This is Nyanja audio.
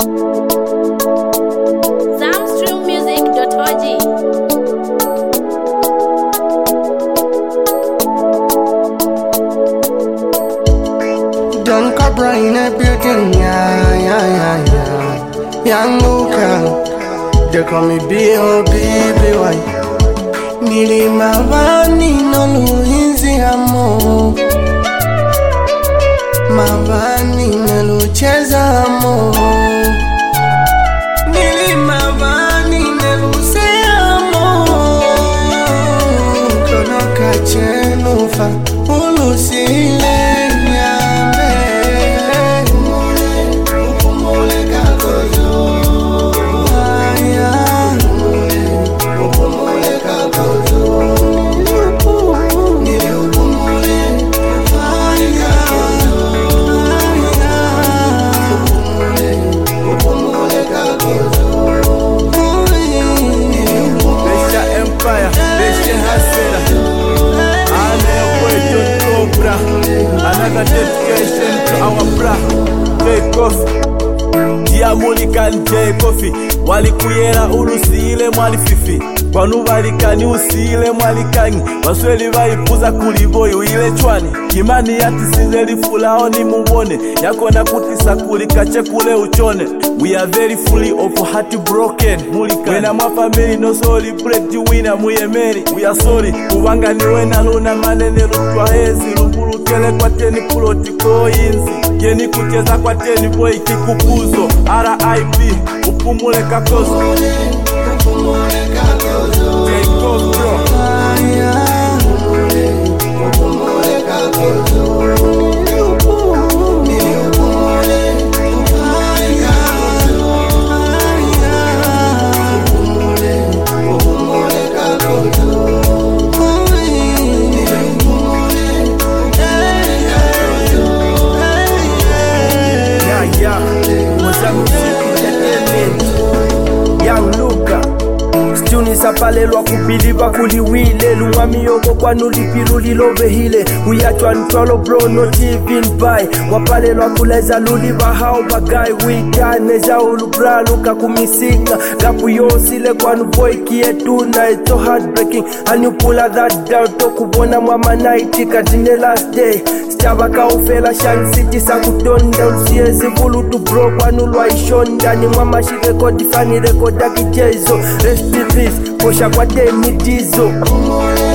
Zamstreammusic.org. Don Cobra in a building, yeah. Young Luka, they call me B.O.B.B.Y. Nili mavani no luhinzi hamo, mavani no lucheza hamo, nili mavani no luse hamo, kono kachenufa ulusile. Another dedication to our bra J Coffee Diamulika J Coffee Walikuyera ulusile mwali fifi Wanu walikani usile mwalikanyi Wasweli waipuza kuliboyu ile chwani Kimani yati sizeli fulao ni mubone Yakona kutisa kulikache kule uchone We are very fully of heartbroken Mulika Wena mwa family no sorry break the winner muyemeri We are sorry Kuwanga ni wena luna manene lutwa hezi Lumbulu kele kwa teni puloti koinzi Yeni kucheza kwa teni boy kikukuzo R.I.P. Upumule kakozo J Coffee bro Upumule kakozo Young Luka Stuni sapalelwa kubiliva kuliwile Lunga miyoko kwa nulipiru lilovehile Uyatwa ntolo bro not even buy Wapalelwa kuleza luliva hao bagai Wikane za ulubra luka kumisinga Gapu yosile kwa nuboy kietuna It's so heartbreaking And you pull out that doubt Tokubona mwama night Katine last day Chabaka ufela Shang City sakutonda Usiezi vulu tu bro kwa nulwa ishonda Ni mwama shi rekodi fani rekoda kijezo Rest in peace, kosha kwa temi dizo